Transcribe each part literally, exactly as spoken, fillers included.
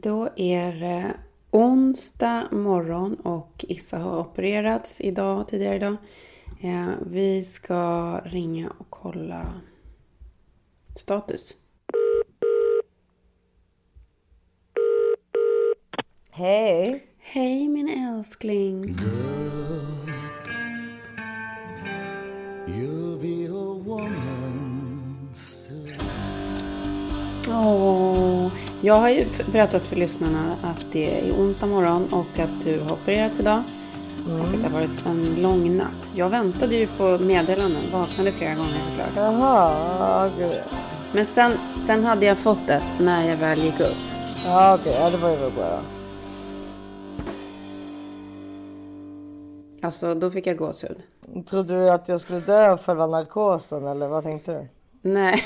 Då är det onsdag morgon och Issa har opererats idag, tidigare idag. Eh, vi ska ringa och kolla status. Hej. Hej min älskling. Girl, you'll be a woman soon. Åh, jag har ju berättat för lyssnarna att det är onsdag morgon och att du har opererats idag. Mm. Och att det har varit en lång natt. Jag väntade ju på meddelanden, vaknade flera gånger såklart. Jaha, gud. Men sen, sen hade jag fått det när jag väl gick upp. Ja, okej, ja, det var ju väl bra. Alltså, då fick jag gåshud. Trodde du att jag skulle dö av själva narkosen, eller vad tänkte du? Nej.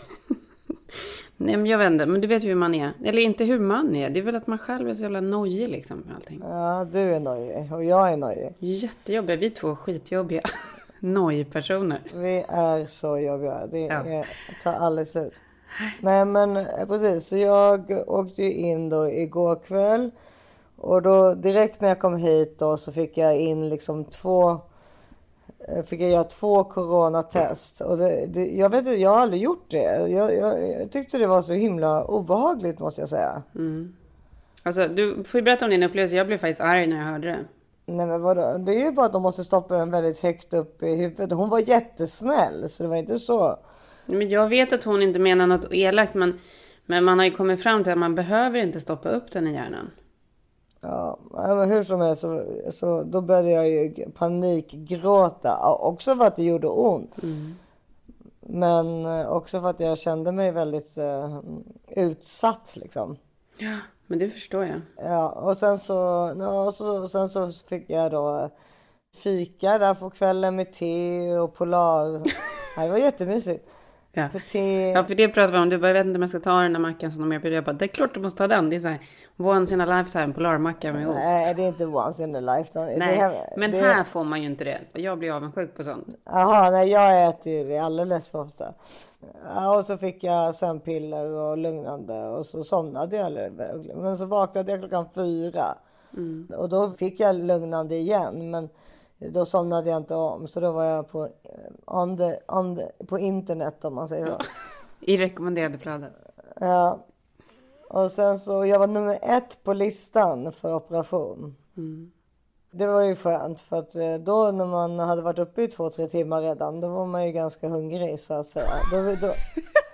Nej, men jag vet inte. Men du vet ju hur man är. Eller inte hur man är. Det är väl att man själv är så jävla nojig liksom med allting. Ja, du är nojig och jag är nojig. Jättejobbiga. Vi två skitjobbiga nojpersoner. Vi är så jobbiga. Det Ja. är, tar aldrig slut. Nej, men precis. Så jag åkte ju in då igår kväll. Och då direkt när jag kom hit då så fick jag in liksom två... Fick jag göra två coronatest. Och det, det, jag vet inte, jag har aldrig gjort det. Jag, jag, jag tyckte det var så himla obehagligt, måste jag säga. Mm. Alltså, du får ju berätta om din upplevelse. Jag blev faktiskt arg när jag hörde det. Nej, men vadå? Det är ju bara att de måste stoppa den väldigt högt upp i huvudet. Hon var jättesnäll, så det var inte så. Men jag vet att hon inte menar något elakt. Men, men man har ju kommit fram till att man behöver inte stoppa upp den i hjärnan. Ja, men hur som helst så, så då började jag ju panikgråta. Också för att det gjorde ont. Mm. Men också för att jag kände mig väldigt uh, utsatt liksom. Ja, men det förstår jag. Ja, och sen så, ja, och så, och sen så fick jag då fika där på kvällen med te och Polar. Det var jättemysigt. Ja. För te... ja, för det pratar vi om. Du bara, jag vet inte om jag ska ta den där mackan som de erbjuder. Jag bara, det är klart du måste ta den. Det är så här, once in a lifetime Polarmacka med ost. Nej, det är inte once in a lifetime. Nej, det här, men det... här får man ju inte det. Jag blir avundsjuk på sånt. Jaha, nej, jag äter ju det alldeles för ofta. Ja, och så fick jag sömnpiller och lugnande och så somnade jag. Men så vaknade jag klockan fyra. Mm. Och då fick jag lugnande igen, men då somnade jag inte om. Så då var jag på, on the, on the, på internet, om man säger så. I rekommenderade flöden. Ja. Och sen så, jag var nummer ett på listan för operation. Mm. Det var ju skönt, för att då när man hade varit uppe i två, tre timmar redan, då var man ju ganska hungrig, så att säga. Då, då,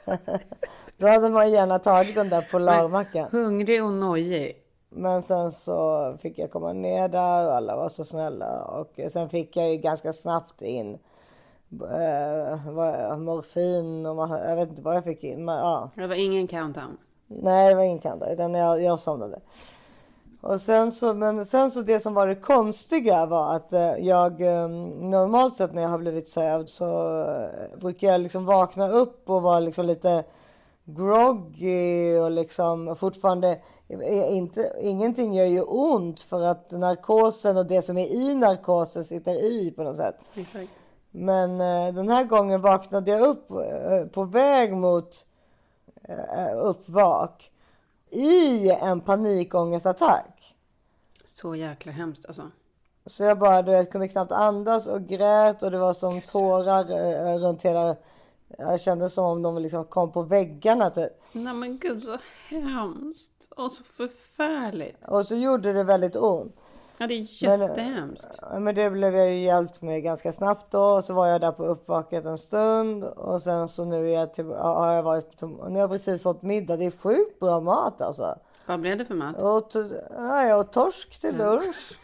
då hade man gärna tagit den där Polarmackan. Hungrig och nojig. Men sen så fick jag komma ner där och alla var så snälla. Och sen fick jag ju ganska snabbt in äh, morfin och man, jag vet inte vad jag fick in. Men, ja. Det var ingen countdown. Nej, det var ingen countdown, utan jag, jag somnade. Och sen så, men sen så det som var det konstiga var att jag normalt sett när jag har blivit sövd så brukar jag liksom vakna upp och vara liksom lite groggy och liksom fortfarande inte, ingenting gör ju ont för att narkosen och det som är i narkosen sitter i på något sätt. Exakt. Men den här gången vaknade jag upp på väg mot uppvak i en panikångestattack. Så jäkla hemskt alltså. Så jag bara, du vet, kunde knappt andas och grät och det var som tårar eh, runt hela. Jag kände som om de liksom kom på väggarna typ. Nej men gud, så hemskt. Och så förfärligt. Och så gjorde det väldigt ont. Ja, det är jättehemskt. Men, men det blev jag ju hjälpt med ganska snabbt då. Och så var jag där på uppvaket en stund. Och sen så nu är jag till, har jag varit, nu har jag precis fått middag. Det är sjukt bra mat alltså. Vad blev det för mat? Och, ja, jag åt torsk till lunch.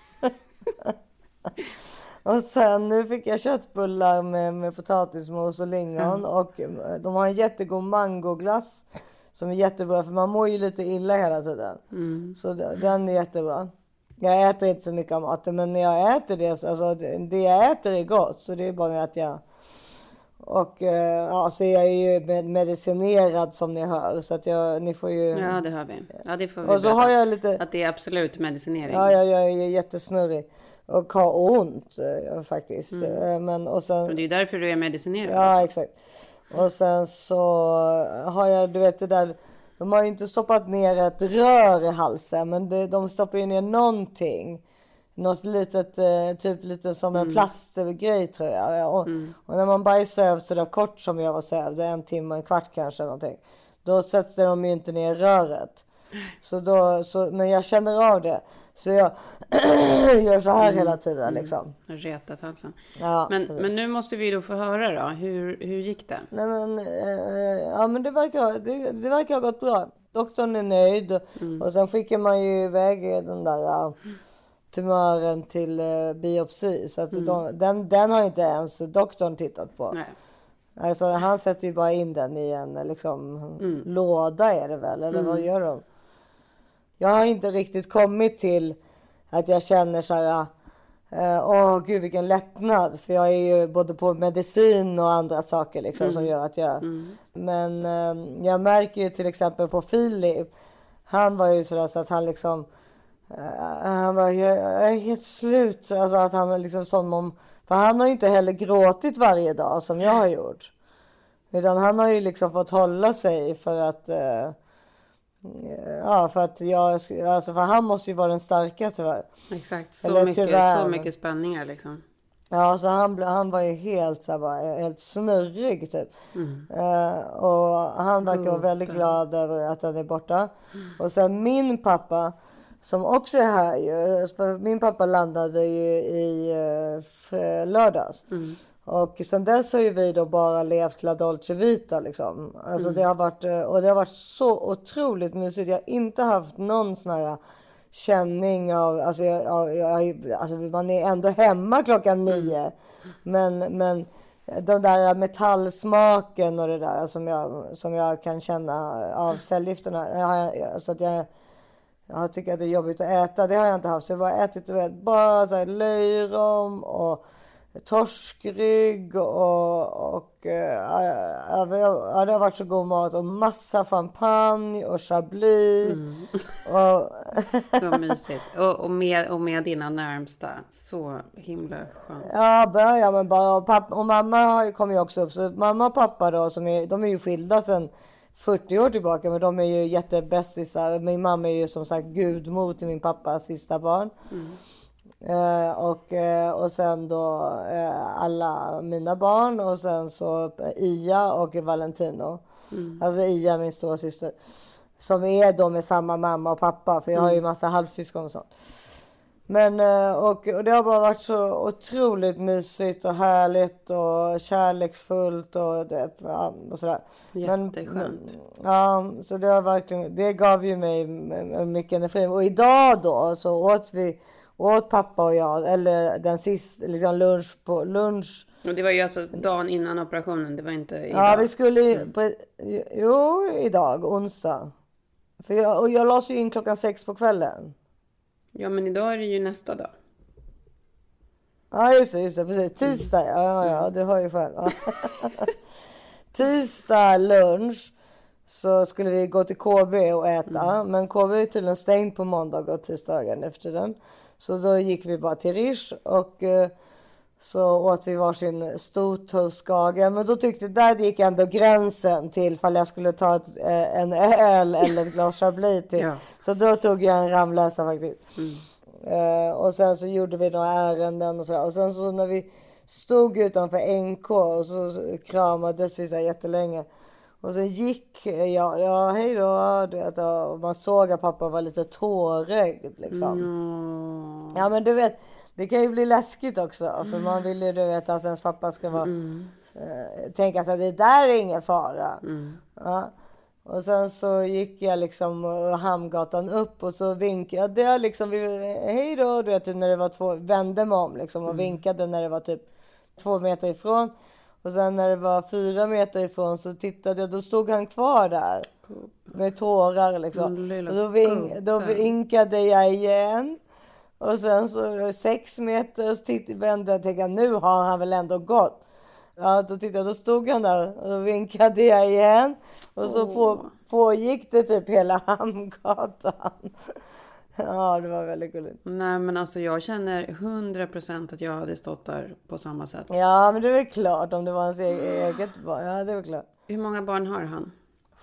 Och sen nu fick jag köttbullar med, med potatismos och lingon. Mm. Och de har en jättegod mangoglass som är jättebra, för man mår ju lite illa hela tiden. Mm. Så den är jättebra. Jag äter inte så mycket av maten, men när jag äter det, alltså det jag äter är gott, så det är bara att jag... Och ja, så jag är ju medicinerad som ni hör, så att jag, ni får ju... Ja, det hör vi. Ja, det får vi. Och så har jag lite... Att det är absolut medicinering. Ja, jag, jag är jättesnurrig. Och har ont faktiskt. Mm. Men, och sen... Och det är därför du är medicinerad. Ja, exakt. Och sen så har jag, du vet det där, de har ju inte stoppat ner ett rör i halsen, men det, de stoppar ju ner någonting. Något litet, eh, typ lite som en mm. plastgrej tror jag. Och, mm. och när man bara är sövd så där kort som jag var sövd, en timme, en kvart kanske någonting. Då sätter de ju inte ner röret. Så då, så, men jag känner av det. Så jag gör så här mm. hela tiden liksom. Mm. Retat halsen. Ja, men, men nu måste vi då få höra då. Hur, hur gick det? Nej men, eh, ja men det verkar, det, det verkar ha gått bra. Doktorn är nöjd. Mm. Och sen skickar man ju iväg den där uh, tumören till uh, biopsi. Så att mm. de, den, den har inte ens doktorn tittat på. Nej. Alltså han sätter ju bara in den i en liksom, mm. låda är det väl? Eller mm. vad gör de? Jag har inte riktigt kommit till att jag känner så här, åh uh, oh, gud vilken lättnad. För jag är ju både på medicin och andra saker liksom, mm. som gör att jag... Mm. Men uh, jag märker ju till exempel på Filip. Han var ju sådär så att han liksom... Uh, han var jag är helt slut. Alltså att han liksom som om... För han har ju inte heller gråtit varje dag som jag har gjort. Utan han har ju liksom fått hålla sig för att... Uh, ja, för att jag... Alltså för han måste ju vara den starka tyvärr. Exakt, så, mycket, så mycket spänningar liksom. Ja, så han, han var ju helt så här, bara, helt snurrig typ. Mm. Uh, och han verkar vara väldigt glad över att han är borta. Mm. Och sen min pappa... Som också är här ju. För min pappa landade ju i uh, lördags. Mm. Och sen dess har ju vi då bara levt La Dolce Vita liksom. Alltså mm. det har varit, och det har varit så otroligt mysigt. Jag har inte haft någon sån här känning av, alltså, jag, jag, alltså man är ändå hemma klockan nio. Mm. Men, men den där metallsmaken och det där som jag, som jag kan känna av cellgifterna. Så att jag... Jag tycker att det är jobbigt att äta. Det har jag inte haft. Så jag har bara ätit vet, bara så här löjrom och torskrygg och, och äh, äh, ja, det har varit så god mat och massa champagne och chablis. Mm. Och så mysigt. Och, och, med, och med dina närmsta. Så himla skönt. Ja, börja men bara. Och, pappa, och mamma kommer ju också upp. Så mamma och pappa då, som är, de är ju skilda sen fyrtio år tillbaka, men de är ju jättebästisar. Min mamma är ju som sagt gudmor till min pappas sista barn. Mm. Eh, och, eh, och sen då eh, alla mina barn och sen så Ia och Valentino. Mm. Alltså Ia, min stora syster. Som är då med samma mamma och pappa, för jag mm. har ju massa halvsyskon och sånt. Men och, och det har bara varit så otroligt mysigt och härligt och kärleksfullt och, det, ja, och sådär. Jätteskönt. Men, ja, så det har verkligen, det gav ju mig mycket energi. Och idag då så åt vi, åt pappa och jag, eller den sista liksom lunch på lunch. Och det var ju alltså dagen innan operationen, det var inte idag. Ja, vi skulle mm. på, jo, idag, onsdag. För jag, och jag lades ju in klockan sex på kvällen. Ja, men idag är det ju nästa dag. Ja, just det, just det, precis. Tisdag, ja, ja, du har ju själv. Tisdag lunch så skulle vi gå till K B och äta. Mm. Men K B är tydligen stängt på måndag och tisdagen efter den. Så då gick vi bara till Rish och uh, så åt vi varsin stor toastgage. Men då tyckte där gick ändå gränsen till fall jag skulle ta ett, eh, en öl eller ett glas chablis till. Ja. Så då tog jag en Ramlösa faktiskt. Mm. Uh, och sen så gjorde vi några ärenden och så. Och sen så när vi stod utanför N K och så kramades vi så jättelänge. Och sen gick jag, ja hej då, du vet, och man såg att pappa var lite tårögd liksom. Mm. Ja men du vet, det kan ju bli läskigt också, för mm. man vill ju du vet att ens pappa ska vara, mm. äh, tänka sig att det där är ingen fara. Mm. Ja. Och sen så gick jag liksom Hamngatan upp och så vinkade jag liksom, hej då, du vet när det var två, vände mig om liksom och mm. vinkade när det var typ två meter ifrån. Och sen när det var fyra meter ifrån så tittade jag, då stod han kvar där med tårar liksom. Och då, vink, då vinkade jag igen. Och sen så sex meter så tittade, vände jag och tänkte, nu har han väl ändå gått. Ja, då tittade jag, då stod han där och då vinkade jag igen. Och så på, pågick det typ hela Hamngatan. Ja, det var väldigt gulligt. Nej, men alltså jag känner hundra procent att jag hade stått där på samma sätt. Ja, men det är väl klart om det var hans eget barn. Ja, det är väl klart. Hur många barn har han?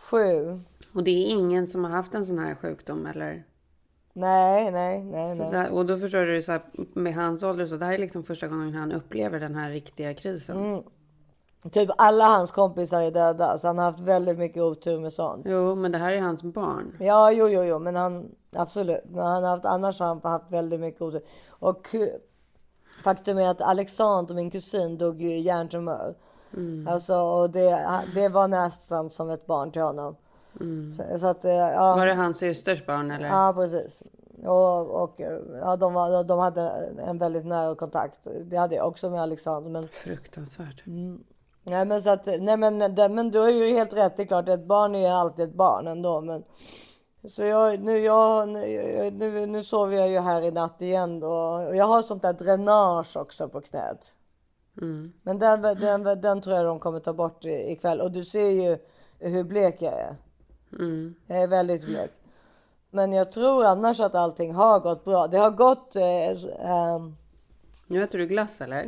Sju. Och det är ingen som har haft en sån här sjukdom, eller? Nej, nej, nej. Så nej. där, och då förstår du så här, med hans ålder, så det här är liksom första gången han upplever den här riktiga krisen. Mm. Typ alla hans kompisar är döda, så han har haft väldigt mycket otur med sånt. Jo, men det här är hans barn. Ja, jo, jo, jo, men han, absolut. Men han har haft, annars har han haft väldigt mycket otur. Och eh, faktum är att Alexander, min kusin, dog ju i hjärntumör. Mm. Alltså, och det, det var nästan som ett barn till honom. Mm. Så, så att, ja. Var det hans systers barn, eller? Ja, precis. Och, och ja, de, var, de hade en väldigt nära kontakt. Det hade jag också med Alexander. Men... Fruktansvärt. Mm. Nej, men så att, nej men, det, men du har ju helt rätt. Det är klart, ett barn är alltid ett barn ändå. Men, så jag, nu, jag, nu, nu sover jag ju här i natt igen då. Och jag har sånt där dränage också på knät. Mm. Men den, den, den tror jag de kommer ta bort ikväll. Och du ser ju hur blek jag är. Mm. Jag är väldigt blek. Men jag tror annars att allting har gått bra. Det har gått... Eh, eh, nu äter du glass, eller?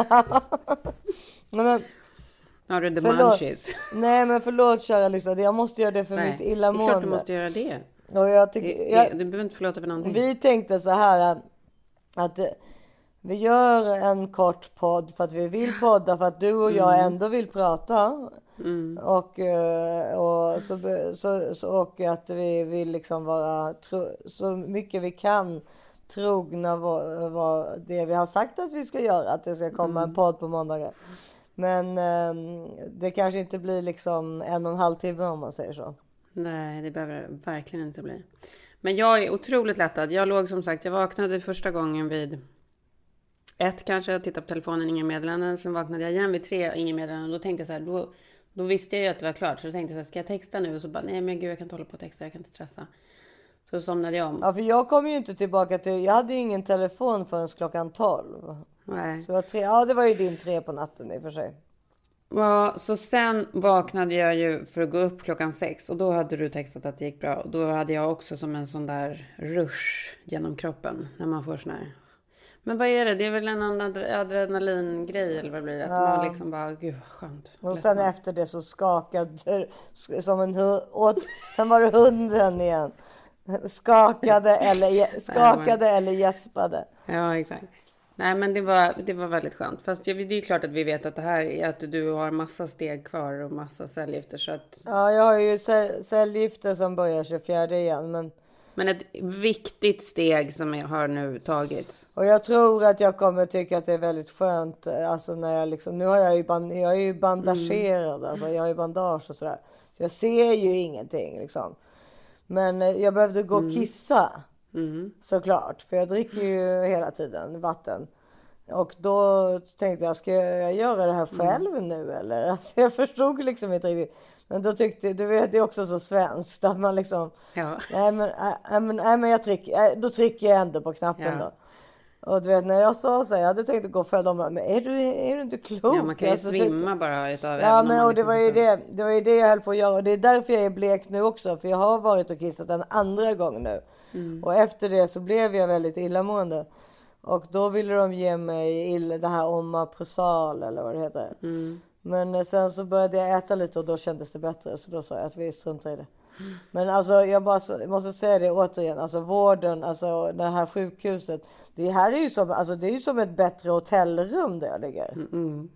men, har du the munchies? Nej, men förlåt kära lyssnare. Jag måste göra det för Nej, mitt illamående. Det är klart du måste göra det. Och jag tycker, jag, du behöver inte förlåta för någonting. Vi tänkte så här att, att vi gör en kort podd för att vi vill podda. För att du och jag mm. ändå vill prata. Mm. Och, och, så, så, så, och att vi vill liksom vara tro, så mycket vi kan trogna vad, vad det vi har sagt att vi ska göra. Att det ska komma mm. en podd på måndagar. Men um, det kanske inte blir liksom en och en halv timme om man säger så. Nej, det behöver det verkligen inte bli. Men jag är otroligt lättad. Jag låg som sagt, jag vaknade första gången vid ett kanske. Jag tittade på telefonen, inga meddelanden. Sen vaknade jag igen vid tre, inga meddelanden. Då tänkte jag så här, då, då visste jag ju att det var klart. Så då tänkte jag så här, ska jag texta nu? Och så bara, nej men gud jag kan inte hålla på och texta, jag kan inte stressa. Så somnade jag om. Ja, för jag kom ju inte tillbaka till, jag hade ingen telefon förrän klockan tolv. Nej. Så det var tre, ja det var ju din tre på natten i och för sig. Ja, så sen vaknade jag ju för att gå upp klockan sex. Och då hade du textat att det gick bra. Och då hade jag också som en sån där rush genom kroppen. När man får sån här. Men vad är det? Det är väl en adrenalin-grej eller vad blir det? Att ja. Man liksom bara, gud vad skönt. Och sen man. Efter det så skakade som en hund. Sen var det hunden igen. Skakade eller, skakade eller gäspade. Ja, exakt. Nej, men det var, det var väldigt skönt. Fast det är klart att vi vet att det här är att du har massa steg kvar och massa cellgifter. Så att... Ja, jag har ju cellgifter som börjar tjugofjärde igen. Men... men ett viktigt steg som jag har nu tagits. Och jag tror att jag kommer tycka att det är väldigt skönt. Alltså när jag liksom, nu har jag ju, band, jag är ju bandagerad. Mm. Alltså jag har ju bandage och sådär. Så jag ser ju ingenting liksom. Men jag behövde gå och kissa. Mm. Såklart. För jag dricker ju hela tiden vatten. Och då tänkte jag, ska jag göra det här själv mm. nu eller? Alltså jag förstod liksom inte riktigt. Men då tyckte, du vet det är också så svenskt. Att man liksom, ja. nej men, nej, men, nej, men jag trycker, då trycker jag ändå på knappen ja. Då. Och du vet när jag sa så här, jag hade tänkt att gå för dem. Men är du, är du inte klok? Ja, man kan ju alltså, svimma tyckte, bara utav. Ja men och det var, ju det, det var ju det jag höll på att göra. Och det är därför jag är blek nu också. För jag har varit och kissat en andra gång nu. Mm. Och efter det så blev jag väldigt illamående. Och då ville de ge mig illa, det här Omeprazol eller vad det heter. Mm. Men sen så började jag äta lite och då kändes det bättre. Så då sa jag att vi struntar i det. Mm. Men alltså jag bara jag måste säga det återigen. Alltså vården, alltså det här sjukhuset. Det här är ju som, alltså, det är ju som ett bättre hotellrum där jag ligger. Mm. Mm.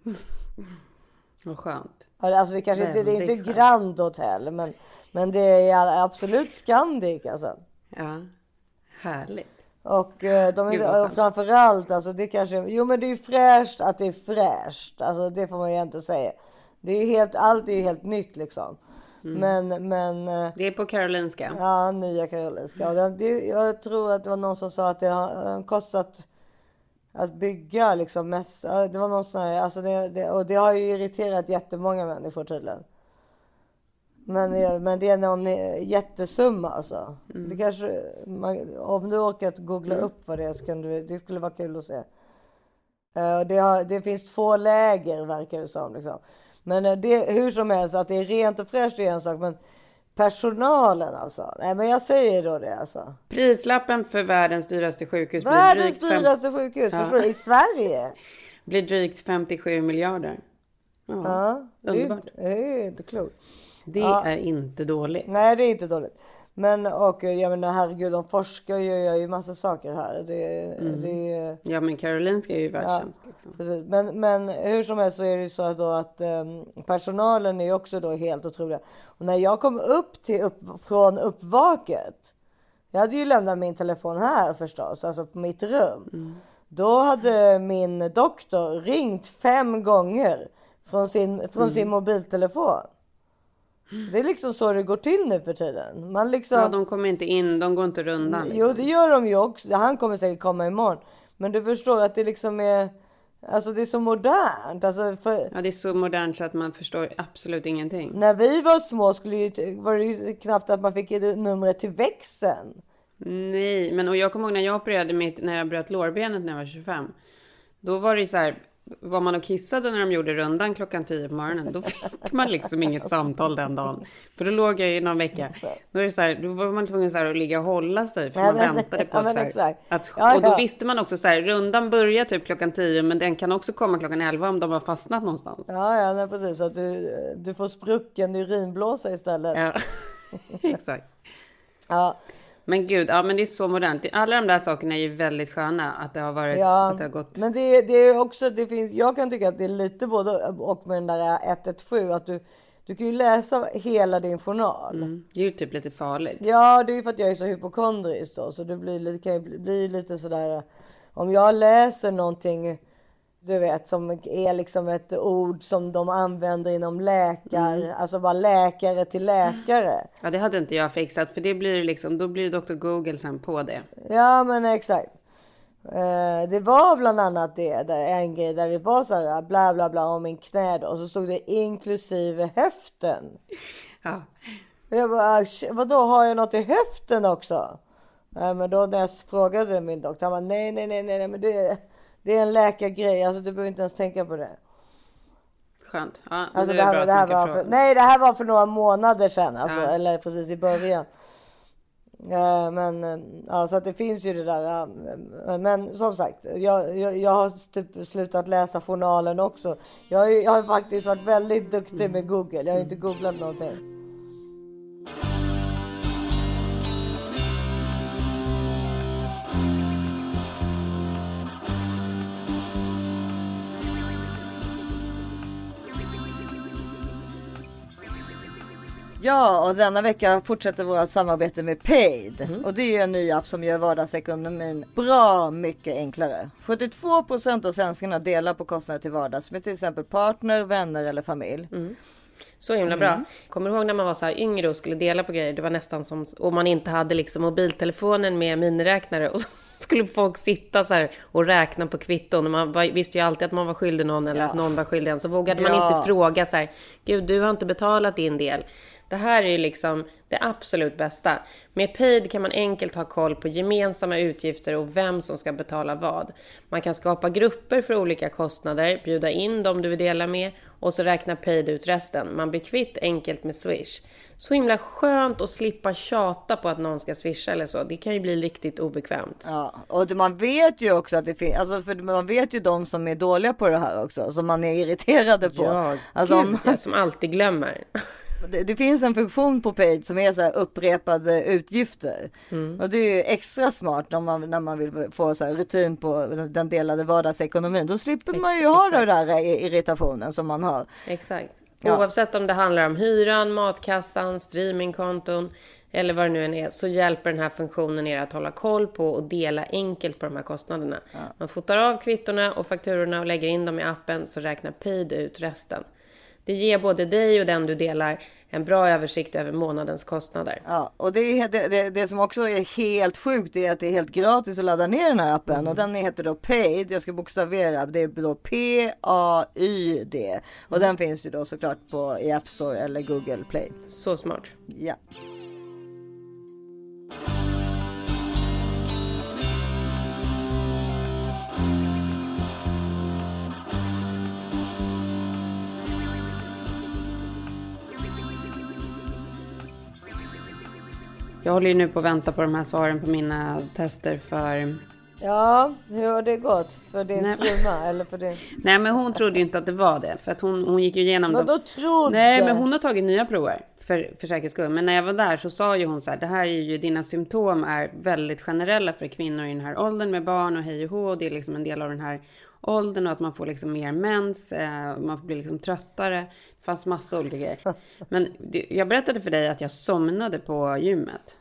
Vad skönt. Alltså det kanske inte, det är inte Grand Hotel. Men, men det är absolut Scandic alltså. Ja, härligt. Och eh, de är, och framförallt alltså det kanske, jo men det är ju fräscht att det är fräscht, alltså det får man ju inte säga. Det är helt, allt är ju helt nytt liksom. Mm. Men, men det är på Karolinska. Ja, nya Karolinska. Och det, det, jag tror att det var någon som sa att det har kostat att bygga liksom mest. Det var någon sån här, alltså det, det, och det har ju irriterat jättemånga människor tydligen. Men, men det är någon jättesumma alltså. Mm. Det kanske, man, om du orkar att googla mm. upp vad det är så kan du, det skulle vara kul att se. Uh, det, har, det finns två läger verkar det som. Liksom. Men det, hur som helst att det är rent och fräscht är en sak. Men personalen alltså. Nej men jag säger då det alltså. Prislappen för världens dyraste sjukhus. Världens blir dyraste fem... sjukhus, ja. Förstår du? I Sverige. Blir drygt femtiosju miljarder. Ja, ja det, är inte, det är inte klokt. Det Ja. är inte dåligt. Nej, det är inte dåligt. Men och jag menar herregud, de forskar ju, gör ju massa saker här. Det, Mm. det, Ja, men Karolinska är ju världstjänst. Liksom. precis. Men, men hur som helst så är det ju så då att um, personalen är också då helt otroliga. Och när jag kom upp, till upp från uppvaket. Jag hade ju lämnat min telefon här förstås, alltså på mitt rum. Mm. Då hade min doktor ringt fem gånger från sin, från Mm. sin mobiltelefon. Det är liksom så det går till nu för tiden. Man liksom... Ja, de kommer inte in, de går inte rundan. Liksom. Jo, det gör de ju också. Han kommer säkert komma imorgon. Men du förstår att det liksom är... Alltså det är så modernt. Alltså för... Ja, det är så modernt så att man förstår absolut ingenting. När vi var små skulle ju, var det ju knappt att man fick numret till växeln. Nej, men och jag kommer ihåg när jag opererade mitt, när jag bröt lårbenet när jag var tjugofem. Då var det så här, var man och kissade när de gjorde rundan klockan tio på morgonen, då fick man liksom inget samtal den dagen. För då låg jag i någon vecka. Då är det så här, då var man tvungen så här att ligga och hålla sig för Ja, man men- väntade på ja, att, men så här, exakt. att Ja, och då ja. visste man också så här, rundan börjar typ klockan tio, men den kan också komma klockan elva om de har fastnat någonstans. Ja, ja, nej, precis. Så att du, du får sprucken urinblåsa istället. Ja. Ja, exakt. Ja. Men gud, ja men det är så modernt. Alla de där sakerna är ju väldigt sköna att det har varit, Ja, att det har gått. men det, det är också, det finns, jag kan tycka att det är lite både och med den där ett ett sju, att du, du kan ju läsa hela din journal. Mm, det är ju typ lite farligt. Ja, det är ju för att jag är så hypokondrisk då, så det blir, lite- kan ju bli, bli lite sådär, om jag läser någonting, du vet, som är liksom ett ord som de använder inom läkar, Mm. alltså bara läkare till läkare. Ja, det hade inte jag fixat, för det blir liksom, då blir doktor Google sen på det. Ja, men exakt. Eh, det var bland annat det, där en grej där det var så här bla bla bla om min knä då, och så stod det inklusive höften. Ja, Och jag bara, "Sh- vadå, har jag något i höften också?" Eh, men då när jag frågade min doktor, han bara, nej nej nej nej, men det, det är en läkargrej, alltså du behöver inte ens tänka på det. skönt. Ja, men Alltså är det här, bra var- att det här man kan var för, fråga. nej, det här var för några månader sedan, alltså, Ja. eller precis i början. Eh, men eh, ja, så att det finns ju det där. eh, Men som sagt, jag, jag, jag har typ slutat läsa journalen också. Jag, har ju- jag har faktiskt varit väldigt duktig med Google. Jag har ju inte googlat någonting. Ja, och denna vecka fortsätter vårt samarbete med Paid. Mm. Och det är ju en ny app som gör vardagsekonomin bra mycket enklare. sjuttiotvå procent av svenskarna delar på kostnader till vardags med till exempel partner, vänner eller familj. Så himla bra. Kommer du ihåg när man var så här yngre och skulle dela på grejer? Det var nästan som om man inte hade liksom mobiltelefonen med miniräknare och så skulle folk sitta så här och räkna på kvitton. Och man var, visste ju alltid att man var skyldig någon eller att någon var skyldig en. Så vågade man Ja. inte fråga så här, gud du har inte betalat din del. Det här är ju liksom det absolut bästa. Med Paid kan man enkelt ha koll på gemensamma utgifter och vem som ska betala vad. Man kan skapa grupper för olika kostnader, bjuda in dem du vill dela med och så räknar Paid ut resten. Man blir kvitt enkelt med Swish. Så himla skönt att slippa tjata på att någon ska swisha eller så. Det kan ju bli riktigt obekvämt. Ja, och det- man vet ju också att det finns, alltså för man vet ju de som är dåliga på det här också, som man är irriterade på. Ja, alltså, gud, om, jag som alltid glömmer. det, det finns en funktion på Paid som är så här upprepade utgifter. Mm. Och det är ju extra smart om man, när man vill få så här rutin på den- den delade vardagsekonomin. Då slipper man ju ha den där irritationen som man har. Exakt. Ja. Oavsett om det handlar om hyran, matkassan, streamingkonton eller vad det nu än är, så hjälper den här funktionen er att hålla koll på och dela enkelt på de här kostnaderna. Man fotar av kvittorna och fakturorna och lägger in dem i appen, så räknar Paid ut resten. Det ger både dig och den du delar en bra översikt över månadens kostnader. Ja, och det, är, det, det, det som också är helt sjukt är att det är helt gratis att ladda ner den här appen. Mm. Och den heter då Paid, jag ska bokstavera, det är då P A Y D. Och Mm. den finns ju då såklart på i App Store eller Google Play. Så smart. Ja. Jag håller ju nu på att vänta på de här svaren på mina tester för... Ja, hur har det gått? För din Nej. struma eller för din... Nej, men hon trodde ju inte att det var det. För att hon, hon gick ju igenom Men dem. då trodde... Nej, men hon har tagit nya prover. för, för säkerhets skull. Men när jag var där så sa ju hon så här, det här är ju, dina symptom är väldigt generella för kvinnor i den här åldern med barn och hej och hå. Och det är liksom en del av den här åldern och att man får liksom mer mens, eh, man blir liksom tröttare. Det fanns massa olika grejer. Men det, jag berättade för dig att jag somnade på gymmet.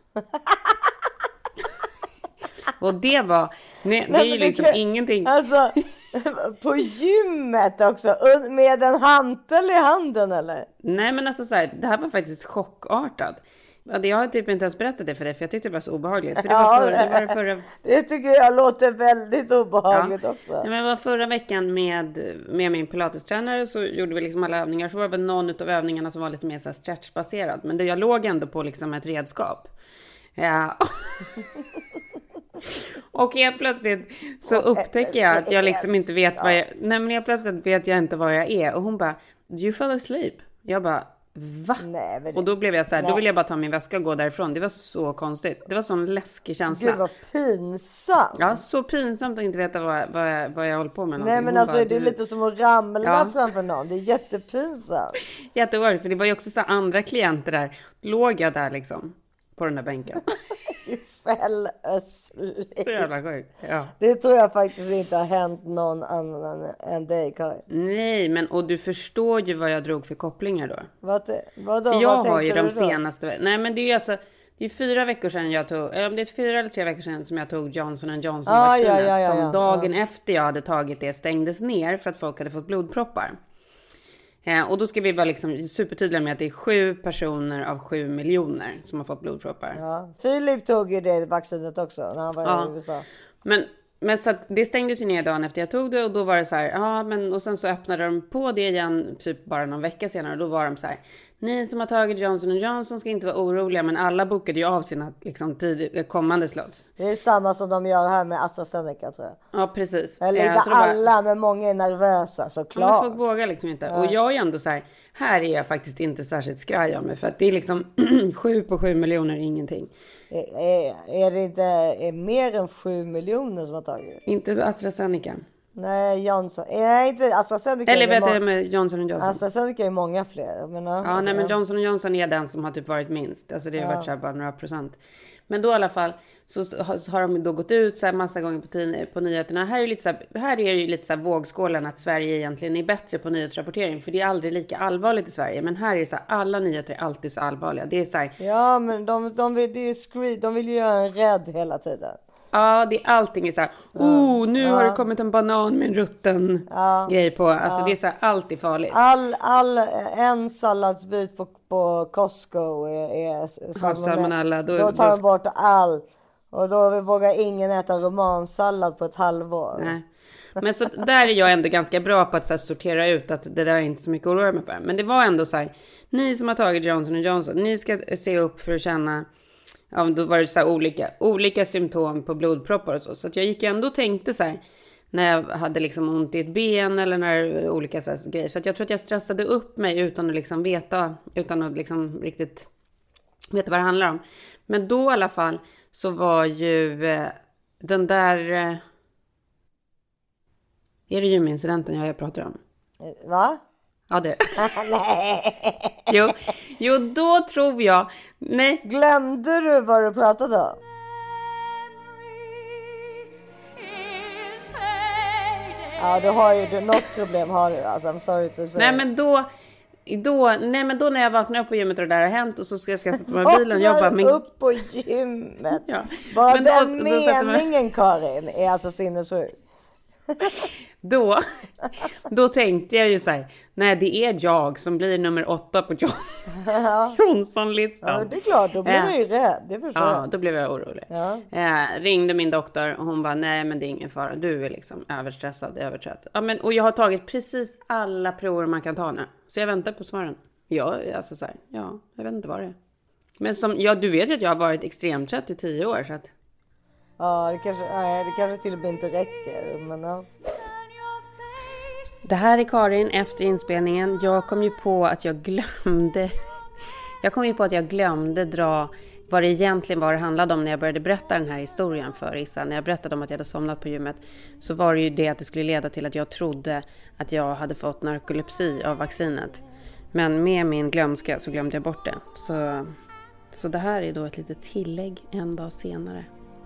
Och det var, nej, det är ju liksom kan, ingenting. Alltså, på gymmet också, med en hantel i handen eller? Nej men alltså så här, det här var faktiskt chockartat. Jag har typ inte ens berättat det för dig för jag tyckte det var så obehagligt. För det, var förra, det, var det, förra... det tycker jag låter väldigt obehagligt ja. också. Nej, men det var förra veckan med, med min pilatestränare så gjorde vi liksom alla övningar. Så var det väl någon av övningarna som var lite mer så här stretchbaserad. Men det, jag låg ändå på liksom ett redskap. Ja. Och helt plötsligt så upptäcker jag att jag liksom inte vet vad jag... Nej men helt plötsligt vet jag inte vad jag är. Och hon bara, you fell asleep. Jag bara, va? Nej, det... Och då blev jag så här, då vill jag bara ta min väska och gå därifrån. Det var så konstigt. Det var sån läskig känsla. Gud vad pinsamt. Ja, så pinsamt att inte veta vad, vad, jag, vad jag håller på med. Nej men hon alltså bara, det är du... lite som att ramla ja. framför någon. Det är jättepinsamt. Jättevarligt, för det var ju också så andra klienter där. Låg jag där liksom på den där bänken. Fell asleep. Så jävla sjukt. Ja. Det tror jag faktiskt inte har hänt någon annan än dig, Karin. Nej, men och du förstår ju vad jag drog för kopplingar då. Vad, vad då? För jag vad har ju de då? senaste... Nej, men det är ju alltså... Det är fyra veckor sedan jag tog... Eller om det är fyra eller tre veckor sedan som jag tog Johnson and Johnson-vaccinet. Ah, ja, ja, ja, som ja, dagen ja. efter jag hade tagit det stängdes ner för att folk hade fått blodproppar. Eh, och då ska vi vara liksom supertydliga med att det är sju personer av sju miljoner som har fått blodproppar. Ja. Filip tog ju det vaccinet också när han var ja. i U S A. Men, men så att det stängdes ju ner dagen efter jag tog det och då var det så här, ja men och sen så öppnade de på det igen typ bara någon vecka senare och då var de så här, ni som har tagit Johnson and Johnson ska inte vara oroliga men alla bokade ju av sina liksom tid, kommande slots. Det är samma som de gör här med AstraZeneca tror jag. Ja precis. Eller inte ja, alla bara... men många är nervösa såklart. Ja, folk vågar liksom inte. Ja. Och jag är ändå så här, här är jag faktiskt inte särskilt skraj av mig för att det är liksom sju på sju miljoner ingenting. Är, är, är det inte är mer än sju miljoner som har tagit? Inte AstraZeneca. Nej, Johnson. Nej, inte AstraZeneca. Eller vet du med Johnson and Johnson? AstraZeneca är många fler. Men, ja, ja, nej, men Johnson and Johnson är den som har typ varit minst. Alltså det har ja. varit så här bara några procent. Men då i alla fall så har, så har de då gått ut så här massa gånger på, tid, på nyheterna. Här är, lite så här, här är det ju lite så här vågskålen att Sverige egentligen är bättre på nyhetsrapportering. För det är aldrig lika allvarligt i Sverige. Men här är det så här, alla nyheter är alltid så allvarliga. Det är så här, ja, men de, de, vill, det är screen, de vill ju göra en rädd hela tiden. Ja, det är allting är så här, oh, nu ja. har det kommit en banan med en rutten ja. grej på. Alltså ja. det är så här, allt är farligt. All, all, en salladsbit på, på Costco är, är salmonella. salmonella. Då, då tar då... de bort allt. Och då vågar ingen äta romansallad på ett halvår. Nej. Men så där är jag ändå ganska bra på att så här, sortera ut att det där är inte så mycket att oroa mig för. Men det var ändå så här, ni som har tagit Johnson and Johnson, ni ska se upp för att känna... Ja, då var det så här olika, olika symptom på blodproppar och så. Så att jag gick ändå och tänkte så här, när jag hade liksom ont i ett ben eller när olika så här grejer. Så att jag tror att jag stressade upp mig utan att liksom veta, utan att liksom riktigt veta vad det handlar om. Men då i alla fall så var ju eh, den där... Eh, är det gymincidenten jag, jag pratar om? Va? Ja, det. jo, jo, då tror jag... Nej. Glömde du vad du pratade om? Ja, du har ju något problem har du. Alltså, I'm sorry to say. Nej, men då... Då, nej men då när jag vaknar upp på gymmet och det där har hänt och så ska jag sätta på mobilen och jobba. Men... upp på gymmet. ja. Bara men den då, meningen då Karin är alltså sinnessjuk. Då, då tänkte jag ju så här, nej det är jag som blir nummer åtta på ja. Jonsson-listan. Ja, det är klart, då blev du ju rädd, det förstår Ja, jag. då blev jag orolig. Ja. Eh, ringde min doktor och hon bara, nej men det är ingen fara, du är liksom överstressad, övertrött. Ja, men, och jag har tagit precis alla prover man kan ta nu, så jag väntar på svaren. Ja, alltså så här, ja, jag vet inte vad det är. Men som, ja, du vet ju att jag har varit extremt trött i tio år, så att... Ja, det kanske, nej, det kanske till och med inte räcker, men ja. Det här är Karin efter inspelningen. Jag kom ju på att jag glömde... Jag kom ju på att jag glömde dra vad det egentligen var det handlade om när jag började berätta den här historien för Issa. När jag berättade om att jag hade somnat på gymmet så var det ju det att det skulle leda till att jag trodde att jag hade fått narkolepsi av vaccinet. Men med min glömska så glömde jag bort det. Så, så det här är då ett litet tillägg en dag senare.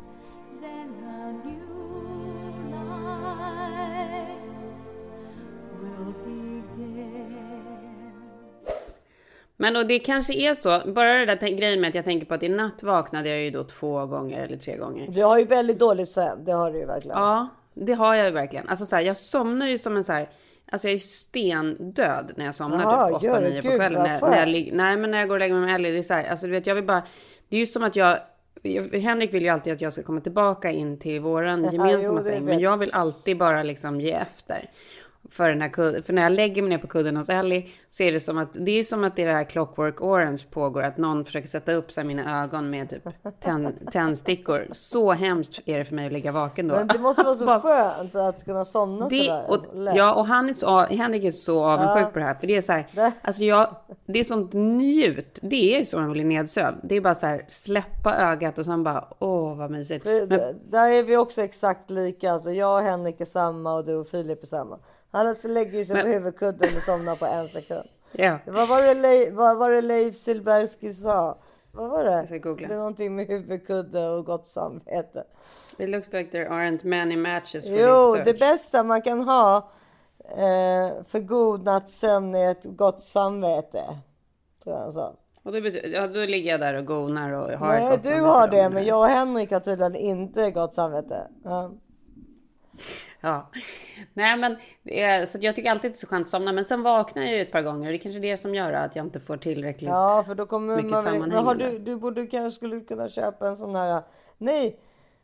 Men och det kanske är så, bara det där t- grejen med att jag tänker på att i natt vaknade jag ju då två gånger eller tre gånger. Du har ju väldigt dålig sömn, det har du ju verkligen. Ja, det har jag ju verkligen. Alltså så här, jag somnar ju som en så här, alltså jag är stendöd när jag somnar. Aha, typ åtta, gör det. nio på Gud, kvällen. vad När, skönt. när jag lig- nej men när jag går och lägger mig med Ellie, det är så här, alltså du vet jag vill bara, det är ju som att jag, jag Henrik vill ju alltid att jag ska komma tillbaka in till våran gemensamma jo, det säng. vet. Men jag vill alltid bara liksom ge efter. För, den här kudden, för när jag lägger mig ner på kudden hos Ellie så är det som att det är som att det här Clockwork Orange pågår, att någon försöker sätta upp så här mina ögon med typ ten, tändstickor. Så hemskt är det för mig att ligga vaken då. Men det måste vara så Bara- skönt att kunna somna det, sådär. och, lätt. ja, och han är så, Henrik är så avundsjuk Ja. på det här. För det är så här, Det- alltså jag, det är sånt njut. Det är ju så man blir nedsövd. Det är bara så här, släppa ögat och sen bara, åh vad mysigt. Det- Men, det- Där är vi också exakt lika. Alltså jag och Henrik är samma och du och Filip är samma. Han alltså lägger ju sig Men- på huvudkudden och somnar på en sekund. ja. Vad var det, Le- vad var det Leif Silbersky sa? Vad var det? ska googla. Det är någonting med huvudkudde och gott samvete. It looks like there aren't many matches for Jo, this det search. bästa man kan ha eh, för god nattsömn är ett gott samvete. Tror jag han sa. Och det betyder, ja, då ligger jag där och gonar och har ett Nej, gott du samvete har då, det, men jag och Henrik har tydligen inte gott samvete. Ja. Ja. Nej men, det är, så jag tycker alltid att det är så skönt att somna. Men sen vaknar jag ju ett par gånger. Det är kanske det som gör att jag inte får tillräckligt. Ja, för då kommer mycket man väl, men har sammanhängande. du, du borde kanske skulle kunna köpa en sån här. Nej,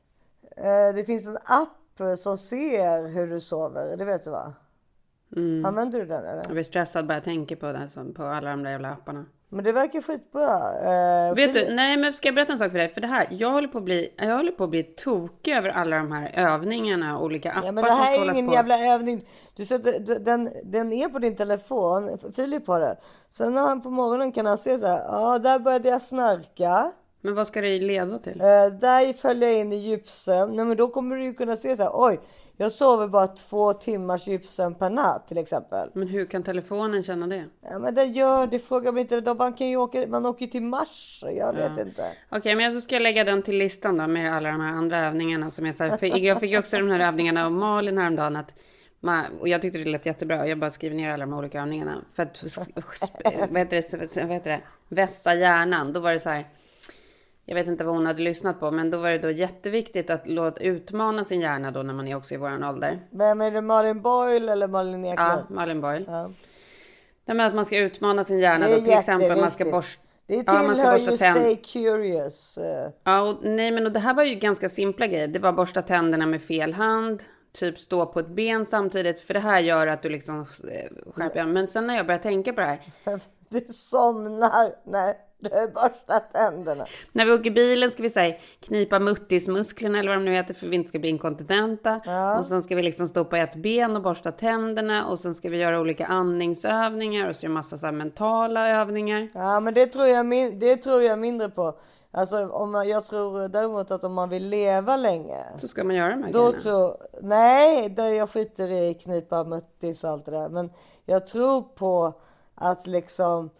eh, det finns en app som ser hur du sover. Det vet du va? Mm. Använder du den eller? Jag blir stressad bara jag tänker på det, som på alla de där jävla apparna. Men det verkar skitbra. Eh, Vet för- du, nej men ska jag berätta en sak för dig? För det här, jag håller på att bli, jag håller på att bli tokig över alla de här övningarna och olika appar Ja, men det som här ska är hållas ingen på. jävla övning. Du sätter, du- den, den är på din telefon. Filip har den. Sen när han på morgonen kan han se så här. Ja, där började jag snarka. Men vad ska det leda till? Eh, där följer jag in i djupsömn. Nej, men då kommer du ju kunna se så här. Oj, jag sover bara två timmars djupsömn per natt till exempel. Men hur kan telefonen känna det? Ja, men det gör det. Frågar mig inte. Man kan ju åka, man åker till Mars. Jag vet inte. Okej, men då ska jag lägga den till listan då med alla de här andra övningarna som är så här. För jag fick ju också de här övningarna av Malin häromdagen att man, och jag tyckte det lät jättebra. Jag bara skriver ner alla de olika övningarna för att vad heter det, vad heter det? Vässa hjärnan. Då var det så här. Jag vet inte vad hon hade lyssnat på, men då var det då jätteviktigt att låta utmana sin hjärna då när man är också i våran ålder. Vem är det? Malin Boyle eller Malin Eklund? Ja, Malin Boyle. Ja. Nej, men att man ska utmana sin hjärna Det är då, till exempel man ska jätteviktigt. borsta. Det Ja, man ska tillhör borsta ju tänd- Stay Curious. eh. Ja, och, nej men och det här var ju ganska simpla grejer. Det var borsta tänderna med fel hand. Typ stå på ett ben samtidigt. För det här gör att du liksom eh, skärper hjärnan. Men sen när jag började tänka på det här. Du somnar när du borstar tänderna. När vi åker bilen ska vi säga knipa muttismusklerna eller vad de nu heter. För vi inte ska bli inkontinenta. Ja. Och sen ska vi liksom stå på ett ben och borsta tänderna. Och sen ska vi göra olika andningsövningar. Och så är det massa så här mentala övningar. Ja, men det tror jag, min- det tror jag mindre på. Alltså, om man, jag tror däremot att om man vill leva länge. Så ska man göra de här Då grejerna. tror, nej, där jag skiter i knipa muttis och allt det där. Men jag tror på att liksom,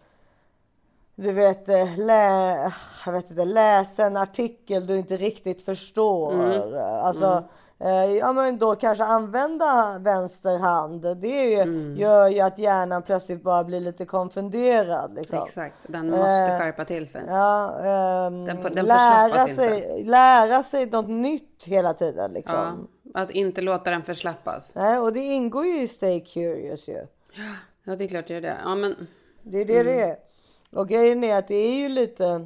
du vet, eh, lä, jag vet inte, läsa en artikel du inte riktigt förstår. Mm. Alltså, eh, ja men då kanske använda vänster hand. Det är ju, Mm. gör ju att hjärnan plötsligt bara blir lite konfunderad. Liksom. Exakt, den måste Eh, skärpa till sig. Ja, ehm, Den får- den lära, förslappas sig, lära sig något nytt hela tiden. Liksom. Ja, att inte låta den förslappas. Nej, och det ingår ju i Stay Curious ju. Ja, det är klart det är det. Ja, men Det är det Mm. det är. Och grejen är att det är ju lite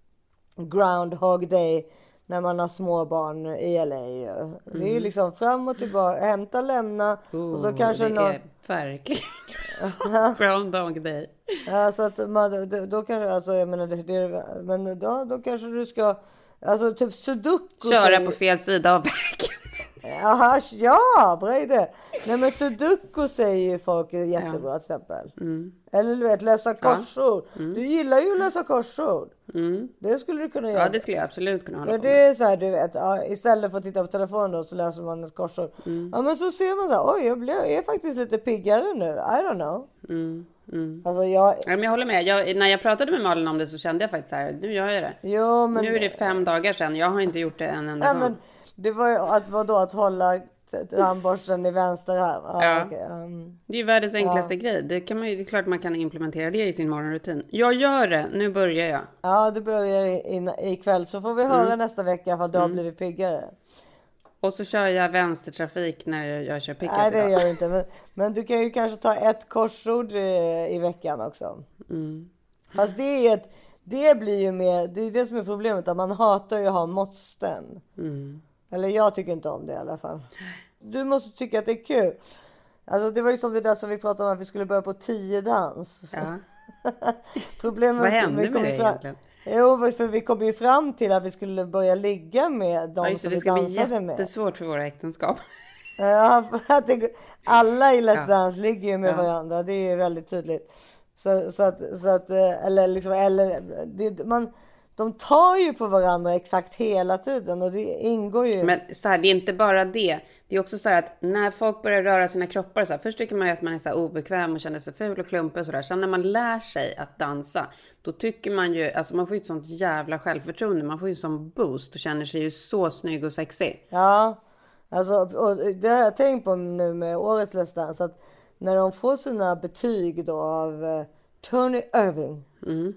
Groundhog Day när man har små barn i L A. Ju. Det är ju liksom fram och tillbaka, hämta, lämna och så oh, kanske det någon... är verkligen Groundhog Day. Ja, så att man, då, då kanske, alltså jag menar det, det men då, då kanske du ska, alltså typ sudoku. Köra säger- på fel sida av vägen. Jaha, ja, bra idé. Nej men sudoku säger ju folk är jättebra till exempel. Mm. Eller du vet, läsa korsord. Du gillar ju att läsa korsord. Mm. Det skulle du kunna göra. Ja, det skulle jag absolut kunna hålla För på det med. är så här, du vet, ja, istället för att titta på telefonen då så läser man ett korsord. Mm. Ja men så ser man så här, oj jag, blir, jag är faktiskt lite piggare nu, I don't know. Mm. Mm. Alltså jag... Ja, men jag håller med. Jag, när jag pratade med Malin om det så kände jag faktiskt så här, nu gör jag det. Jo, men... Nu är det fem dagar sedan, jag har inte gjort det en enda ja, gång. Men det var ju att, vadå, att hålla tandborsten i vänster här. Ah, ja. Okay. Um... Det är ju världens enklaste ja. grej. Det, kan man ju, det är klart man kan implementera det i sin morgonrutin. Jag gör det, nu börjar jag. Ja, du börjar i, i, ikväll. Så får vi höra mm. nästa vecka för du har mm. blivit piggare. Och så kör jag vänstertrafik när jag kör pick-up. Nej, det gör du inte. Men, men du kan ju kanske ta ett korsord i, i veckan också. Mm. Fast det är ett, det blir ju mer, det är det som är problemet. Att man hatar ju att ha måsten. Mm. Eller jag tycker inte om det i alla fall. Du måste tycka att det är kul. Alltså det var ju som det där som vi pratade om att vi skulle börja på tio dans. Ja. Problemet Vad hände vi med det fram... egentligen? Jo, för vi kom ju fram till att vi skulle börja ligga med de ja, som det vi dansade med. Det blir jättesvårt för våra äktenskap. Ja, för att det, alla i Let's ja. Dance ligger ju med ja. varandra. Det är väldigt tydligt. Så, så att, så att eller liksom, eller det, man, de tar ju på varandra exakt hela tiden och det ingår ju. Men så här, det är inte bara det. Det är också så här att när folk börjar röra sina kroppar så här, först tycker man ju att man är så här obekväm och känner sig ful och klumpig och sådär. Sen när man lär sig att dansa, då tycker man ju, alltså man får ju ett sånt jävla självförtroende. Man får ju en sån boost och känner sig ju så snygg och sexig. Ja, alltså och det har jag tänkt på nu med årets Let's Dance, att när de får sina betyg då av uh, Tony Irving. Mm.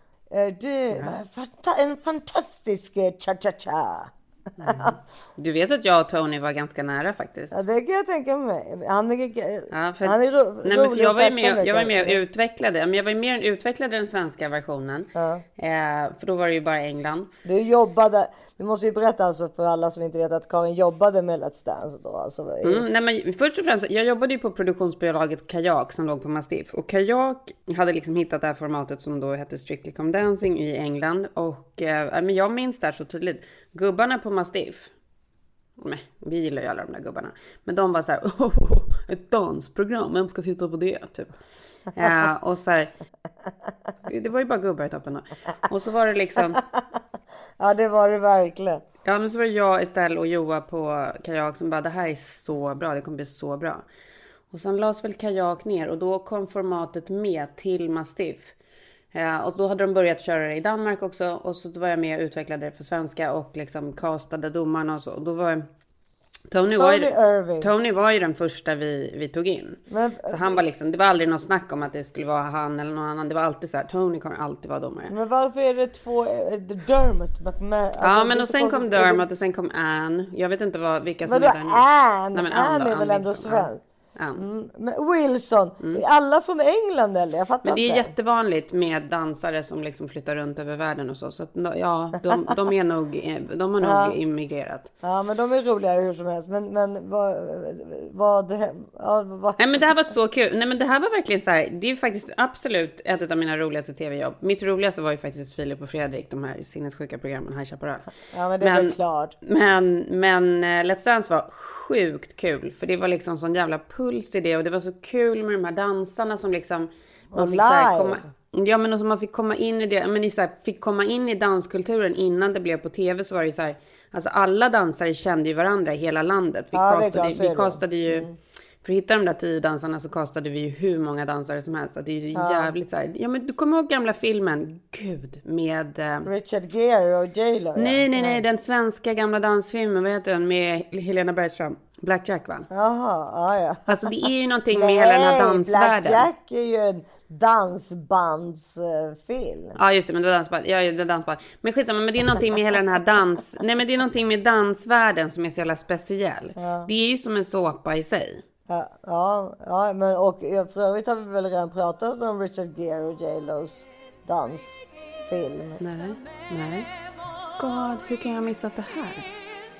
Du är en fantastisk cha-cha-cha. Mm. Du vet att jag och Tony var ganska nära faktiskt. Ja, det kan jag tänka mig. Han är, ja, för, han är ro, nej, men för jag var ju med, jag var med och utvecklade. Men jag var ju mer utvecklade den svenska versionen. Ja. Eh, för då var det ju bara England. Du jobbade, vi måste ju berätta alltså för alla som inte vet att Karin jobbade med Let's Dance då. Alltså, mm, nej, men först och främst, jag jobbade ju på produktionsbolaget Kajak som låg på Mastiff. Och Kajak hade liksom hittat det här formatet som då hette Strictly Come Dancing i England. Och eh, men jag minns där så tydligt. Gubbarna på Mastiff. Nej, vi gillar ju alla de där gubbarna. Men de var så här, oh, ett dansprogram, vem ska sitta på det? Typ. Ja, och så här, det var ju bara gubbar i toppen då. Och så var det liksom... Ja, det var det verkligen. Ja, men så var det jag, Estelle och Joa på Kajak som bara, det här är så bra, det kommer bli så bra. Och sen lades väl Kajak ner och då kom formatet med till Mastiff. Ja, och då hade de börjat köra det i Danmark också. Och så var jag med och utvecklade det för svenska. Och liksom castade domarna och så. Och då var Tony, Tony, var ju, Tony var ju den första vi, vi tog in. Men, så han var liksom, det var aldrig något snack om att det skulle vara han eller någon annan. Det var alltid så här, Tony kommer alltid vara domare. Men varför är det två, Dermot McMahon? Alltså, ja, men och sen kom Dermot och sen kom Anne. Jag vet inte vad, vilka som men heter Anne? Nej, men Anne, Anne är väl ändå liksom, svensk. Mm. Men Wilson, mm. alla från England eller? Jag fattar men det är inte. Jättevanligt med dansare som liksom flyttar runt över världen och så. Så att, ja, de, de är nog, de har nog ja. immigrerat. Ja, men de är roliga hur som helst. Men, men vad, vad, det, ja, vad... Nej, men det här var så kul. Nej, men det här var verkligen så här, det är faktiskt absolut ett av mina roligaste tv-jobb. Mitt roligaste var ju faktiskt Filip och Fredrik, de här sinnessjuka programmen, High Chaparral. Ja, men det är men, väl klart. Men, men Let's Dance var sjukt kul. För det var liksom sån jävla puls i det. Och det var så kul med de här dansarna som liksom... Man och fick så här, live. komma, ja, men också man fick komma in i det. Men ni så här, fick komma in i danskulturen innan det blev på tv, så var det så här... Alltså alla dansare kände ju varandra i hela landet. Vi ja, kastade, vi kastade ju... Mm. För att hitta de där tio dansarna så kastade vi ju hur många dansare som helst. Det är ju ja. jävligt så här. Ja, men du kommer ihåg gamla filmen? Gud, med... Eh... Richard Gere och J Lo. Nej, nej, nej. Den svenska gamla dansfilmen, vad heter den? Med Helena Bergström. Black Jack, va? Jaha, ja, ja. Alltså det är ju någonting med hela den här dansvärlden. Black Jack är ju en dansbandsfilm. Ja, just det, men det var dansband. Ja, det var dansband. Men skitsamma, men det är någonting med hela den här dans... Nej, men det är någonting med dansvärlden som är så jävla speciell. Ja. Det är ju som en såpa i sig. Ja, ja, ja, men och för övrigt har vi väl redan pratat om Richard Gere och J Los dansfilm. Nej, nej. God, hur kan jag missa det här?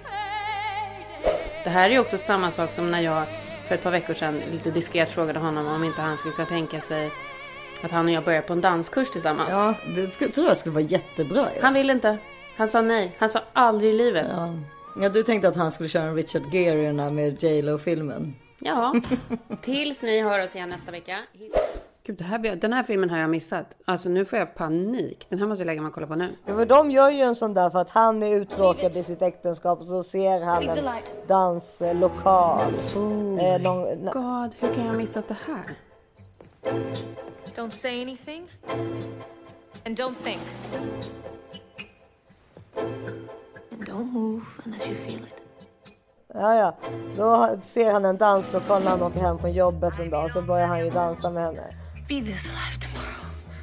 Det här är ju också samma sak som när jag för ett par veckor sedan lite diskret frågade honom om inte han skulle kunna tänka sig att han och jag börjar på en danskurs tillsammans. Ja, det skulle, tror jag skulle vara jättebra. Ja. Han ville inte. Han sa nej. Han sa aldrig i livet. Ja. Ja, du tänkte att han skulle köra en Richard Gere med J Lo-filmen. Ja, tills ni hör oss igen nästa vecka. Gud, det här, den här filmen har jag missat. Alltså nu får jag panik. Den här måste jag lägga mig och kolla på nu. Ja, men de gör ju en sån där för att han är uttråkad i sitt äktenskap. Och så ser han en danslokal. Oh eh, någon... God, hur kan jag ha missat det här? Don't say anything. And don't think. And don't move unless you feel it. Ja, ja. Då ser han en danslokal när han åker hem från jobbet en dag. Så börjar han ju dansa med henne. Be this alive tomorrow.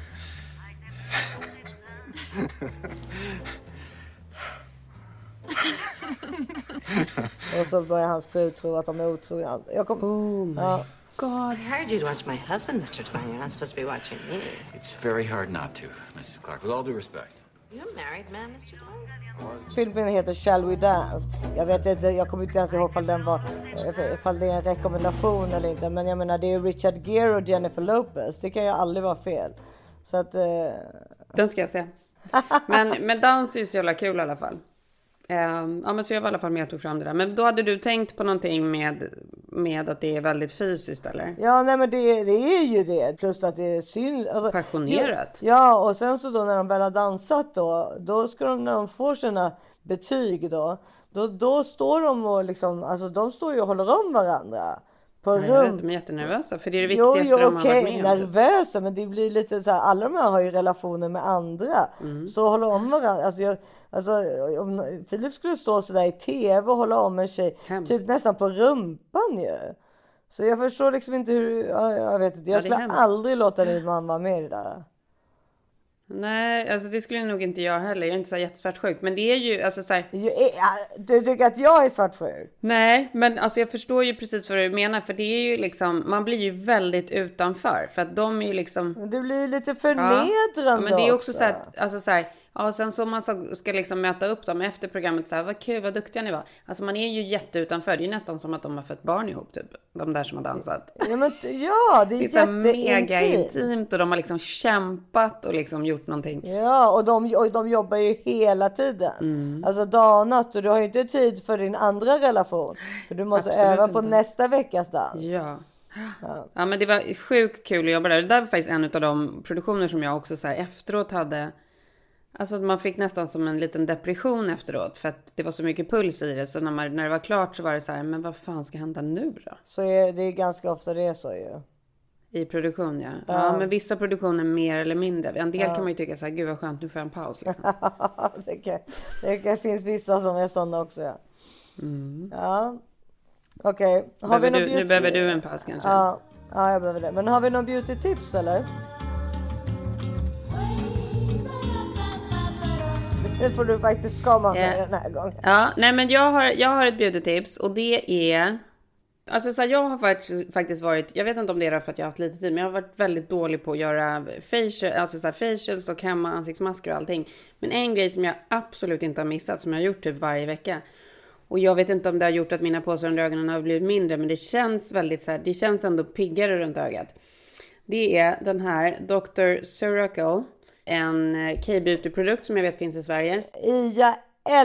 Och så börjar hans fru tro att de är otrogna. Jag kom... Oh my ja. God. I hired you to watch my husband, Mister Devine. You're not supposed to be watching me. It's very hard not to, Missus Clark, with all due respect. You're a married man, Mister Devine. Filmen heter Shall We Dance. Jag vet inte, jag kommer inte ens ihåg ifall den var, ifall det är en rekommendation eller inte. Men jag menar, det är Richard Gere och Jennifer Lopez. Det kan ju aldrig vara fel. Så att... Eh... Den ska jag se. Men, men dans är ju så jävla kul i alla fall. Um, ja, men så jag var i alla fall med och tog fram det där. Men då hade du tänkt på någonting med, med att det är väldigt fysiskt, eller? Ja, nej men det, det är ju det. Plus att det är synd. Alltså, passionerat. Ja, och sen så då när de väl har dansat då. Då ska de, när de får sina betyg då. Då, då står de och liksom, alltså de står ju och håller om varandra. På Ja, rum. jag vet, de är jättenervösa, för det är det viktigaste jo, jo, de har okay, varit med om. nervösa, men det blir lite så här, alla de här har ju relationer med andra. Mm. Stå och hålla om varandra. Alltså, jag, alltså om Filip skulle stå så där i tv och hålla om en tjej, hemskt. Typ nästan på rumpan ju. Så jag förstår liksom inte hur, ja, jag vet inte, jag Ja, skulle hemskt. aldrig låta min man vara med i det där. Nej, alltså det skulle nog inte jag heller. Jag är inte så jättesvartsjuk. Men det är ju, alltså så här... Du tycker att jag är svartsjuk? Nej, men alltså jag förstår ju precis vad du menar. För det är ju liksom, man blir ju väldigt utanför. För att de är ju liksom... Det blir lite förnedrande ja, ja, men det är också också. så här, alltså så här... Ja, och sen så man ska liksom möta upp dem efter programmet så här, vad kul, vad duktiga ni var. Alltså man är ju jätteutanför. Det är ju nästan som att de har fött barn ihop typ. De där som har dansat. Ja, men, ja det är, det är mega jätteintimt. intimt och de har liksom kämpat och liksom gjort någonting. Ja, och de, och de jobbar ju hela tiden. Mm. Alltså dag och natt, och du har ju inte tid för din andra relation. För du måste Absolut öva på inte. nästa veckas dans. Ja. Ja. Ja, men det var sjukt kul att jobba där. Det där var faktiskt en av de produktioner som jag också så här efteråt hade. Alltså man fick nästan som en liten depression efteråt. För att det var så mycket puls i det. Så när, man, när det var klart så var det så här, men vad fan ska hända nu då? Så är, det är ganska ofta det är så ju. I produktion, ja. Ja. Ja, men vissa produktioner mer eller mindre. En del Ja. kan man ju tycka så här, gud vad skönt, nu får jag en paus liksom. det, kan, det kan, finns vissa som är sådana också, ja. Mm. Ja, okej. Okay. Behöver du, nu behöver du en paus kanske? Ja, ja, jag behöver det. Men har vi någon beauty-tips eller? Det får du faktiskt komma med yeah. den här gången. Ja, nej men jag har, jag har ett beauty-tips och det är... Alltså så här, jag har faktiskt, faktiskt varit, jag vet inte om det är för att jag har haft lite tid, men jag har varit väldigt dålig på att göra facial, alltså så här facials och hemma ansiktsmasker och allting. Men en grej som jag absolut inte har missat, som jag har gjort typ varje vecka. Och jag vet inte om det har gjort att mina påsar under ögonen har blivit mindre, men det känns väldigt så här, det känns ändå piggare runt ögat. Det är den här doktor Suracle, en K-beauty-produkt som jag vet finns i Sverige. Jag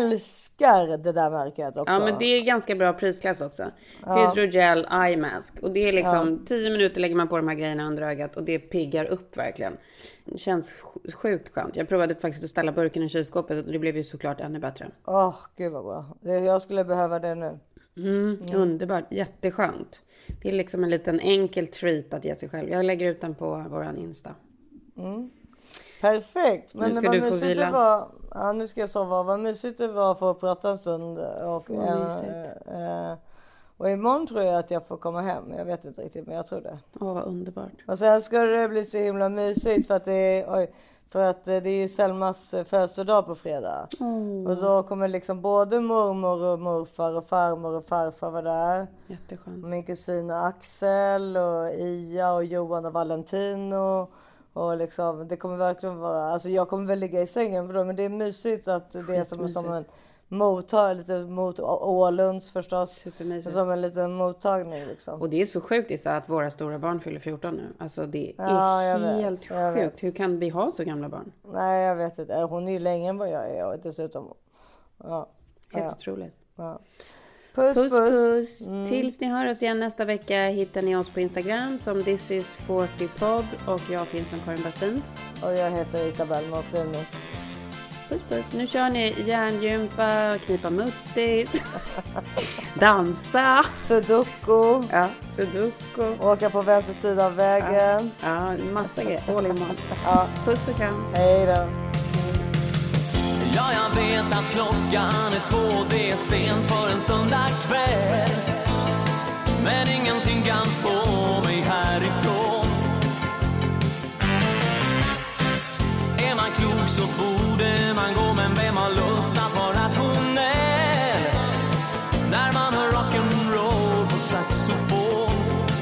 älskar det där märket också. Ja, men det är ganska bra prisklass också. Ja. Hydrogel Eye Mask. Och det är liksom Ja. tio minuter lägger man på de här grejerna under ögat. Och det piggar upp verkligen. Det känns sjukt skönt. Jag provade faktiskt att ställa burken i kylskåpet. Och det blev ju såklart ännu bättre. Åh, oh, gud vad bra. Det, jag skulle behöva det nu. Mm, mm. Underbart, jätteskönt. Det är liksom en liten enkel treat att ge sig själv. Jag lägger ut den på våran Insta. Mm. Perfekt. Men nu ska vad du få mysigt vila. det var. Ja, nu ska jag sova. Vad mysigt det var för att prata en stund. Och, Så mysigt. äh, äh, och imorgon tror jag att jag får komma hem. Jag vet inte riktigt, men jag tror det. Åh, vad underbart. Och sen ska det bli så himla mysigt för att det är, oj, för att det är ju Selmas födelsedag på fredag. Oh. Och då kommer liksom både mormor och morfar och farmor och farfar vara där. Jätteskönt. Min kusin Axel och Ia och Johan och Valentino. Och liksom, det kommer verkligen vara, alltså jag kommer väl ligga i sängen för då, men det är mysigt att det är som, som en mottag, lite mot Ålunds förstås. Supermysigt. Som en liten mottagning liksom. Och det är så sjukt Issa, att våra stora barn fyller fjorton nu. Alltså det är Ja, jag helt vet, jag sjukt. vet. Hur kan vi ha så gamla barn? Nej, jag vet inte. Hon är ju längre än vad jag är och dessutom. Ja. Helt ja. otroligt. Ja. Puss, Puss puss. puss. Mm. Tills ni hör oss igen nästa vecka hittar ni oss på Instagram som This is fyrtio podd och jag finns som Karin Bastin. Och jag heter Isabelle Monfrini. Puss puss. Nu kör ni hjärngympa, knipa muttis, dansa. Sudoku. Ja, sudoku. Åka på vänster sida av vägen. Ja, ja massa grejer. All in one. Ja. Puss och kram. Hej då. Ja, jag vet att klockan är två, det är sent för en söndag kväll. Men ingenting kan få mig härifrån. Är man klok så borde man gå, men vem har lust att vara rationell när man hör rock'n'roll på saxofon?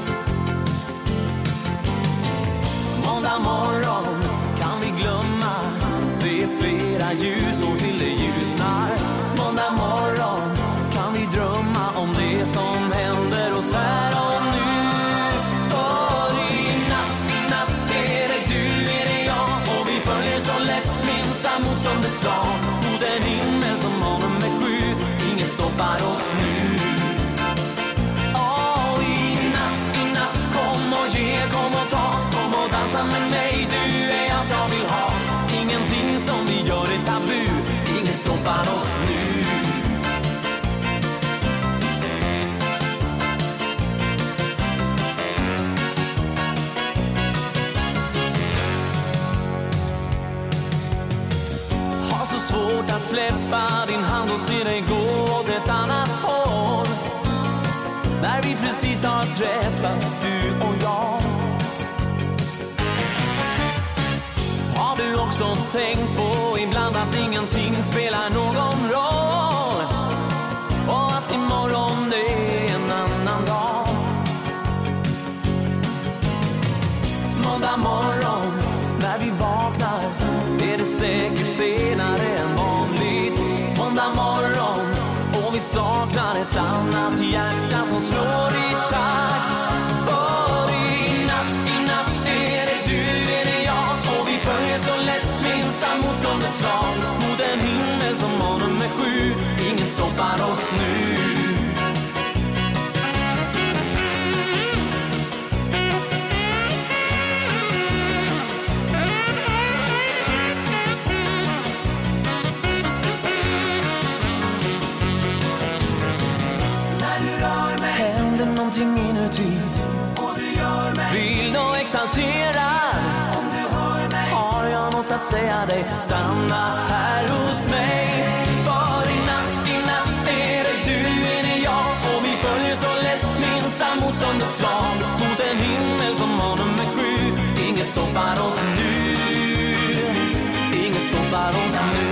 Måndag morgon kan vi glömma, det är flera ljus och till det ljusnar. Måndag morgon kan vi drömma om det som händer oss här och nu. För i natt, i natt är det du, är det jag, och vi följer så lätt minsta motståndets slag. Mot en himmel som har nummer sju, inget stoppar oss nu. Åh, i natt, i natt, kom och ge, kom och ta, kom och dansa med mig, du är allt jag vill ha. Ingenting som vi gör är tabu, inget stoppar oss nu. Har så svårt att släppa din hand och se dig gå åt ett annat håll. När vi precis har träffats, du och jag. Har du också tänkt på ibland att ingenting spelar någon roll, och att imorgon är en annan dag? Måndag morgon när vi vaknar är det säkert senare än vanligt. Måndag morgon och vi saknar ett annat hjärta som slår i takt. För i natt, i natt är det du, är det jag, och vi följer så lätt minsta motståndets lag. Mot en himmel som har nummer sju, ingen stoppar oss nu. Händer någonting inuti och du gör mig vild och exalterad. Om du hör mig har jag något att säga dig, stanna här hos mig. För i natt, i natt är det du, är det jag, och vi följer så lätt minsta motståndets lag. Mot en himmel som har nummer sju, inget stoppar oss nu. Inget stoppar oss nu.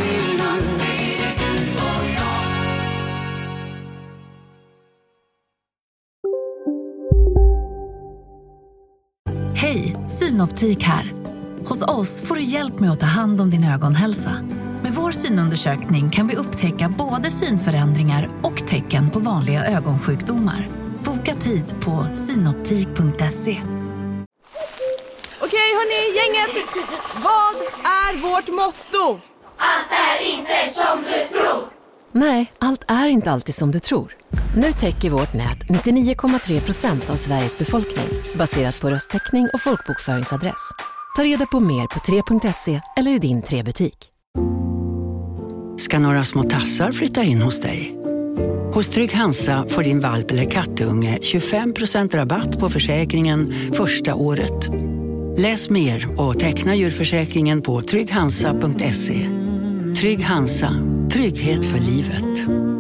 Hej, Synoptik här. Hos oss får du hjälp med att ta hand om din ögonhälsa. Med vår synundersökning kan vi upptäcka både synförändringar och tecken på vanliga ögonsjukdomar. Boka tid på synoptik punkt se. Okej hörni, gänget! Vad är vårt motto? Allt är inte som du tror. Nej, allt är inte alltid som du tror. Nu täcker vårt nät nittionio komma tre procent av Sveriges befolkning baserat på röstteckning och folkbokföringsadress. Ta reda på mer på tre punkt se eller i din tre-butik. Ska några små tassar flytta in hos dig? Hos Trygg Hansa får din valp eller kattunge tjugofem procent rabatt på försäkringen första året. Läs mer och teckna djurförsäkringen på trygg hansa punkt se. Trygg Hansa, trygghet för livet.